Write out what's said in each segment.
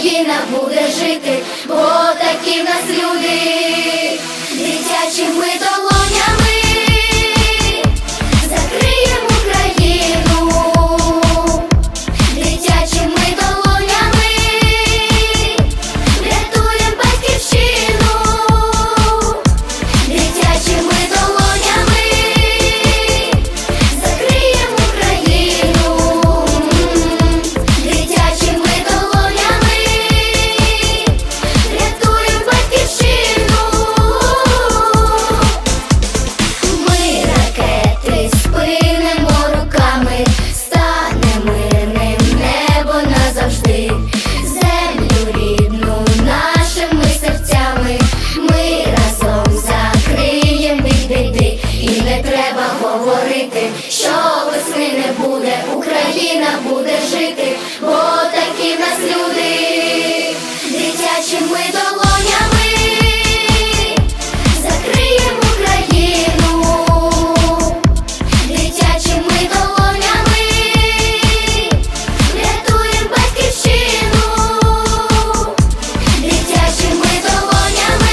Україна буде жити, бо такі в нас люди. Дитячими долонями закриємо Україну. Дитячими долонями врятуємо батьківщину. Дитячими долонями закриємо Україну. Дитячими долонями врятуємо батьківщину. Ми ракети спинимо руками, стане мирним небо назавжди. Землю рідну нашими серцями ми разом закриєм від біди. І не треба говорити, що весни не буде, Україна буде жити, бо такі в нас люди. Дитячими долонями закриємо Україну. Дитячими долонями врятуємо батьківщину. Дитячими долонями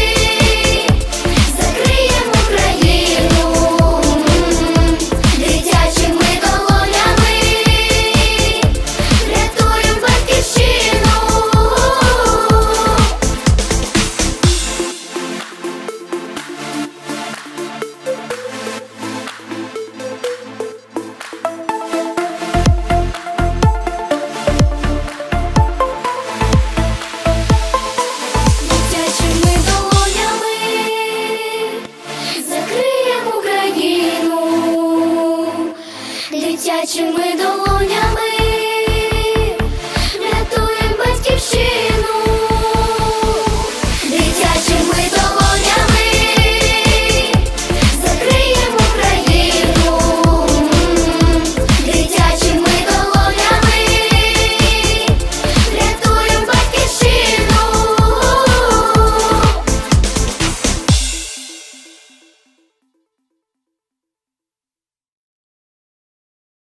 закриємо Україну. Дитячими долонями врятуємо батьківщину. Дитячими долонями закриємо Україну. Дитячими долонями